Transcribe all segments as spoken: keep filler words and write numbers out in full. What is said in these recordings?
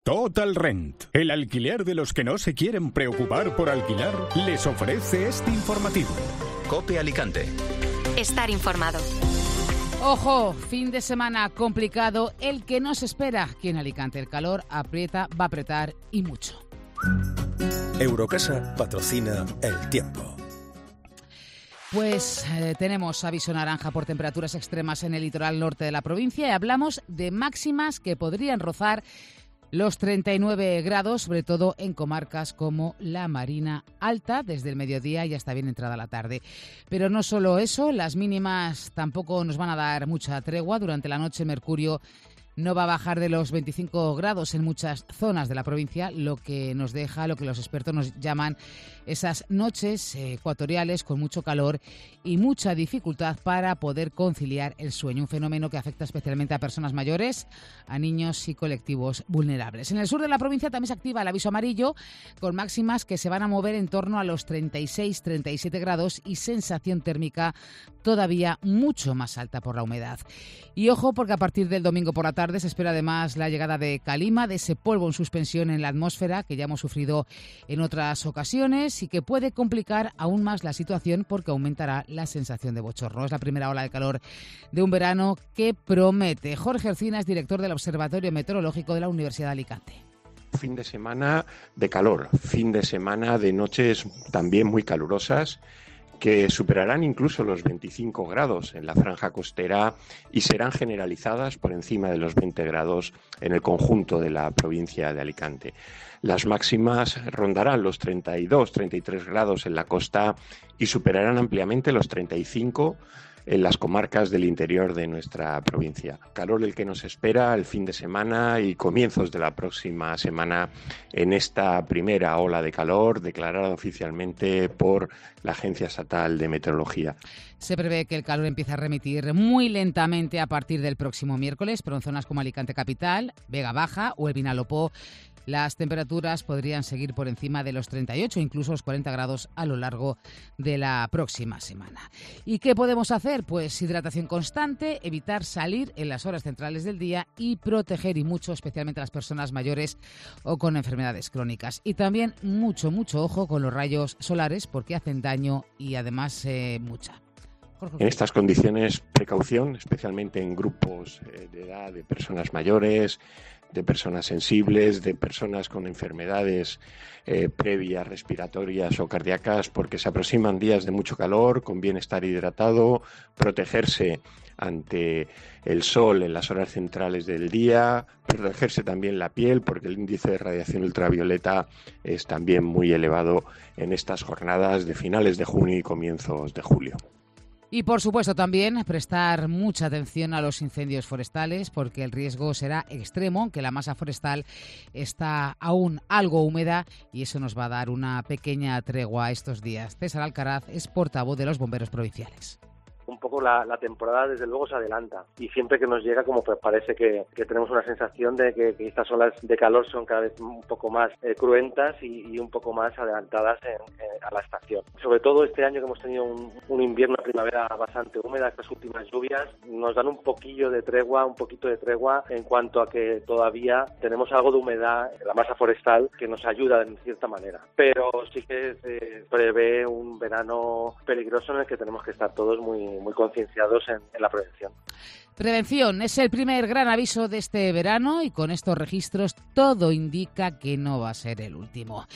Total Rent, el alquiler de los que no se quieren preocupar por alquilar, les ofrece este informativo. COPE Alicante. Estar informado. Ojo, fin de semana complicado, el que no se espera. Aquí en Alicante el calor aprieta, va a apretar y mucho. Eurocasa patrocina el tiempo. Pues eh, tenemos aviso naranja por temperaturas extremas en el litoral norte de la provincia y hablamos de máximas que podrían rozar los treinta y nueve grados, sobre todo en comarcas como la Marina Alta, desde el mediodía y hasta bien entrada la tarde. Pero no solo eso, las mínimas tampoco nos van a dar mucha tregua. Durante la noche Mercurio no va a bajar de los veinticinco grados en muchas zonas de la provincia, lo que nos deja, lo que los expertos nos llaman esas noches ecuatoriales con mucho calor y mucha dificultad para poder conciliar el sueño, un fenómeno que afecta especialmente a personas mayores, a niños y colectivos vulnerables. En el sur de la provincia también se activa el aviso amarillo, con máximas que se van a mover en torno a los treinta y seis a treinta y siete grados y sensación térmica todavía mucho más alta por la humedad. Y ojo, porque a partir del domingo por la tarde se espera además la llegada de calima, de ese polvo en suspensión en la atmósfera que ya hemos sufrido en otras ocasiones y que puede complicar aún más la situación porque aumentará la sensación de bochorno. Es la primera ola de calor de un verano que promete. Jorge Ercina es director del Observatorio Meteorológico de la Universidad de Alicante. Fin de semana de calor, fin de semana de noches también muy calurosas, que superarán incluso los veinticinco grados en la franja costera y serán generalizadas por encima de los veinte grados en el conjunto de la provincia de Alicante. Las máximas rondarán los treinta y dos a treinta y tres grados en la costa y superarán ampliamente los treinta y cinco en las comarcas del interior de nuestra provincia. Calor el que nos espera el fin de semana y comienzos de la próxima semana en esta primera ola de calor declarada oficialmente por la Agencia Estatal de Meteorología. Se prevé que el calor empiece a remitir muy lentamente a partir del próximo miércoles, pero en zonas como Alicante Capital, Vega Baja o el Vinalopó, las temperaturas podrían seguir por encima de los treinta y ocho, incluso los cuarenta grados a lo largo de la próxima semana. ¿Y qué podemos hacer? Pues hidratación constante, evitar salir en las horas centrales del día y proteger y mucho, especialmente a las personas mayores o con enfermedades crónicas. Y también mucho, mucho ojo con los rayos solares porque hacen daño y además eh, mucha. Jorge. En estas condiciones, precaución, especialmente en grupos eh, de edad de personas mayores, de personas sensibles, de personas con enfermedades eh, previas, respiratorias o cardíacas, porque se aproximan días de mucho calor, conviene estar hidratado, protegerse ante el sol en las horas centrales del día, protegerse también la piel, porque el índice de radiación ultravioleta es también muy elevado en estas jornadas de finales de junio y comienzos de julio. Y, por supuesto, también prestar mucha atención a los incendios forestales porque el riesgo será extremo, aunque la masa forestal está aún algo húmeda y eso nos va a dar una pequeña tregua estos días. César Alcaraz es portavoz de los bomberos provinciales. Un poco la, la temporada desde luego se adelanta y siempre que nos llega como pues parece que, que tenemos una sensación de que, que estas olas de calor son cada vez un poco más eh, cruentas y, y un poco más adelantadas en, en, a la estación. Sobre todo este año que hemos tenido un, un invierno, una primavera bastante húmeda, estas últimas lluvias nos dan un poquillo de tregua, un poquito de tregua en cuanto a que todavía tenemos algo de humedad en la masa forestal que nos ayuda en cierta manera. Pero sí que se prevé un verano peligroso en el que tenemos que estar todos muy muy concienciados en, en la prevención. Prevención es el primer gran aviso de este verano y con estos registros todo indica que no va a ser el último.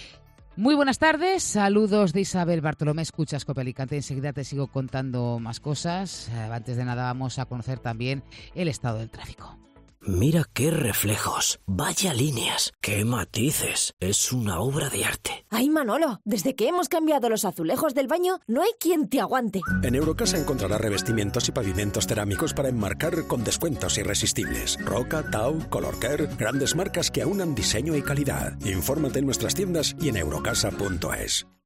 Muy buenas tardes, saludos de Isabel Bartolomé, escuchas COPE Alicante, enseguida te sigo contando más cosas. Antes de nada vamos a conocer también el estado del tráfico. Mira qué reflejos, vaya líneas, qué matices, es una obra de arte. Ay, Manolo, desde que hemos cambiado los azulejos del baño, no hay quien te aguante. En Eurocasa encontrarás revestimientos y pavimentos cerámicos para enmarcar con descuentos irresistibles. Roca, Tau, Colorcare, grandes marcas que aunan diseño y calidad. Infórmate en nuestras tiendas y en eurocasa punto es.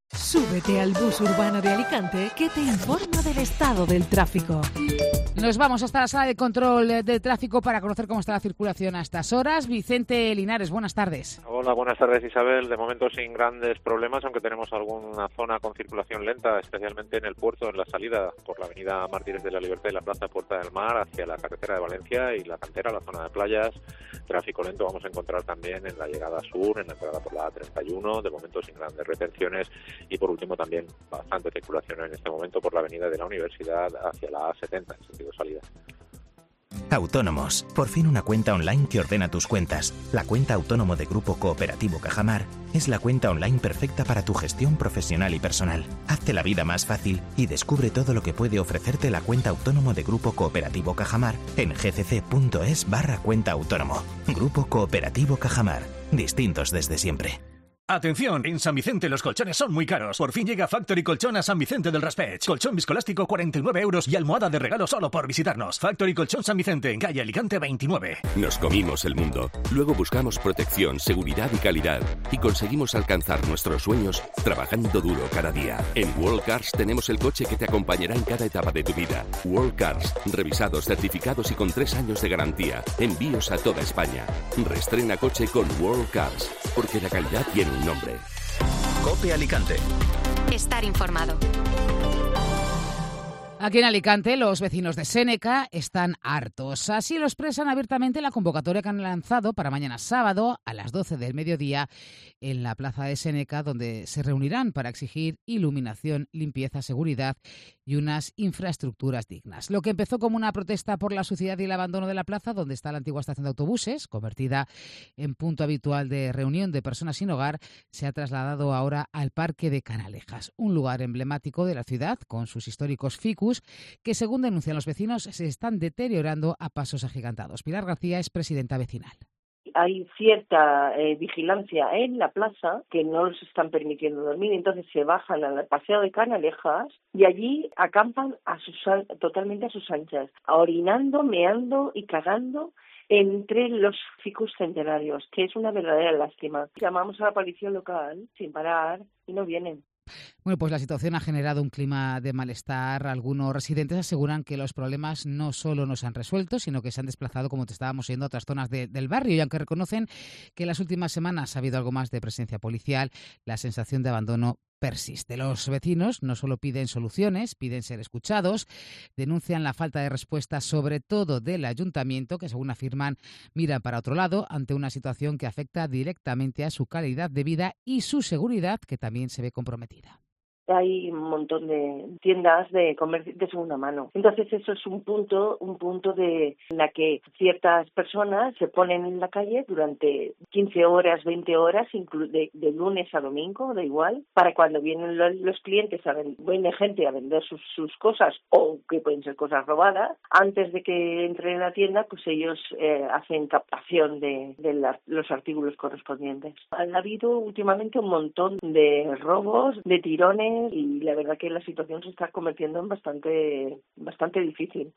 Súbete al bus urbano de Alicante que te informa del estado del tráfico. Nos vamos hasta la sala de control del tráfico para conocer cómo está la circulación a estas horas. Vicente Linares, buenas tardes. Hola, buenas tardes, Isabel. De momento sin grandes problemas, aunque tenemos alguna zona con circulación lenta, especialmente en el puerto, en la salida por la avenida Mártires de la Libertad y la plaza Puerta del Mar hacia la carretera de Valencia y la cantera, la zona de playas. Tráfico lento vamos a encontrar también en la llegada sur, en la entrada por la A treinta y uno, de momento sin grandes retenciones. Y por último también bastante circulación en este momento por la avenida de la Universidad hacia la A setenta, en sentido salida. Autónomos. Por fin una cuenta online que ordena tus cuentas. La cuenta autónomo de Grupo Cooperativo Cajamar es la cuenta online perfecta para tu gestión profesional y personal. Hazte la vida más fácil y descubre todo lo que puede ofrecerte la cuenta autónomo de Grupo Cooperativo Cajamar en gcc.es barra cuenta autónomo. Grupo Cooperativo Cajamar. Distintos desde siempre. Atención, en San Vicente los colchones son muy caros. Por fin llega Factory Colchón a San Vicente del Raspeig. Colchón viscoelástico cuarenta y nueve euros y almohada de regalo solo por visitarnos. Factory Colchón San Vicente, en calle Alicante veintinueve. Nos comimos el mundo. Luego buscamos protección, seguridad y calidad. Y conseguimos alcanzar nuestros sueños trabajando duro cada día. En World Cars tenemos el coche que te acompañará en cada etapa de tu vida. World Cars, revisados, certificados y con tres años de garantía. Envíos a toda España. Reestrena coche con World Cars, porque la calidad tiene un nombre. COPE Alicante. Estar informado. Aquí en Alicante, los vecinos de Séneca están hartos. Así lo expresan abiertamente la convocatoria que han lanzado para mañana sábado a las doce del mediodía en la plaza de Séneca, donde se reunirán para exigir iluminación, limpieza, seguridad y unas infraestructuras dignas. Lo que empezó como una protesta por la suciedad y el abandono de la plaza, donde está la antigua estación de autobuses, convertida en punto habitual de reunión de personas sin hogar, se ha trasladado ahora al Parque de Canalejas, un lugar emblemático de la ciudad con sus históricos ficus que, según denuncian los vecinos, se están deteriorando a pasos agigantados. Pilar García es presidenta vecinal. Hay cierta eh, vigilancia en la plaza que no los están permitiendo dormir, entonces se bajan al paseo de Canalejas y allí acampan a sus, totalmente a sus anchas, orinando, meando y cagando entre los ficus centenarios, que es una verdadera lástima. Llamamos a la policía local sin parar y no vienen. Bueno, pues la situación ha generado un clima de malestar. Algunos residentes aseguran que los problemas no solo no se han resuelto, sino que se han desplazado, como te estábamos viendo, a otras zonas de, del barrio. Y aunque reconocen que en las últimas semanas ha habido algo más de presencia policial, la sensación de abandono persiste. Los vecinos no solo piden soluciones, piden ser escuchados, denuncian la falta de respuesta, sobre todo del ayuntamiento, que según afirman mira para otro lado ante una situación que afecta directamente a su calidad de vida y su seguridad, que también se ve comprometida. Hay un montón de tiendas de comercio de segunda mano. Entonces eso es un punto, un punto de en la que ciertas personas se ponen en la calle durante quince horas, veinte horas, inclu- de, de lunes a domingo, da igual, para cuando vienen los, los clientes, a ven, viene gente a vender sus, sus cosas, o que pueden ser cosas robadas, antes de que entren en la tienda, pues ellos eh, hacen captación de, de la, los artículos correspondientes. Ha habido últimamente un montón de robos, de tirones, y la verdad que la situación se está convirtiendo en bastante, bastante difícil.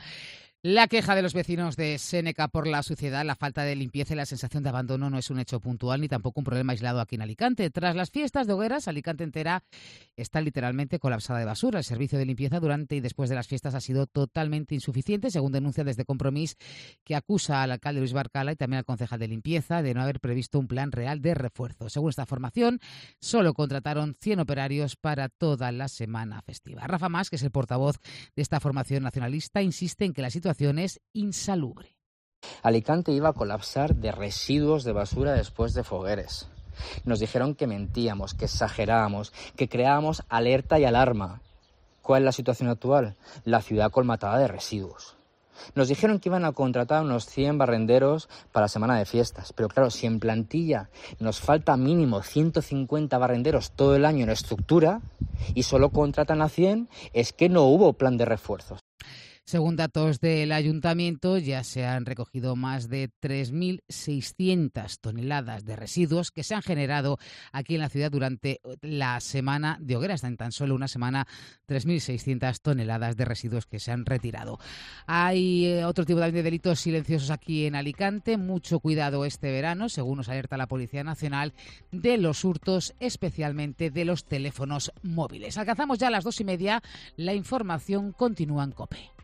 La queja de los vecinos de Séneca por la suciedad, la falta de limpieza y la sensación de abandono no es un hecho puntual ni tampoco un problema aislado aquí en Alicante. Tras las fiestas de hogueras, Alicante entera está literalmente colapsada de basura. El servicio de limpieza durante y después de las fiestas ha sido totalmente insuficiente, según denuncia desde Compromís, que acusa al alcalde Luis Barcala y también al concejal de limpieza de no haber previsto un plan real de refuerzo. Según esta formación, solo contrataron cien operarios para toda la semana festiva. Rafa Mas, que es el portavoz de esta formación nacionalista, insiste en que la situación es insalubre. Alicante iba a colapsar de residuos de basura después de fogueres. Nos dijeron que mentíamos, que exagerábamos, que creábamos alerta y alarma. ¿Cuál es la situación actual? La ciudad colmatada de residuos. Nos dijeron que iban a contratar unos cien barrenderos para la semana de fiestas. Pero claro, si en plantilla nos falta mínimo ciento cincuenta barrenderos todo el año en estructura y solo contratan a cien, es que no hubo plan de refuerzos. Según datos del ayuntamiento, ya se han recogido más de tres mil seiscientas toneladas de residuos que se han generado aquí en la ciudad durante la semana de hogueras. En tan solo una semana, tres mil seiscientas toneladas de residuos que se han retirado. Hay eh, otro tipo de delitos silenciosos aquí en Alicante. Mucho cuidado este verano, según nos alerta la Policía Nacional, de los hurtos, especialmente de los teléfonos móviles. Alcanzamos ya a las dos y media. La información continúa en COPE.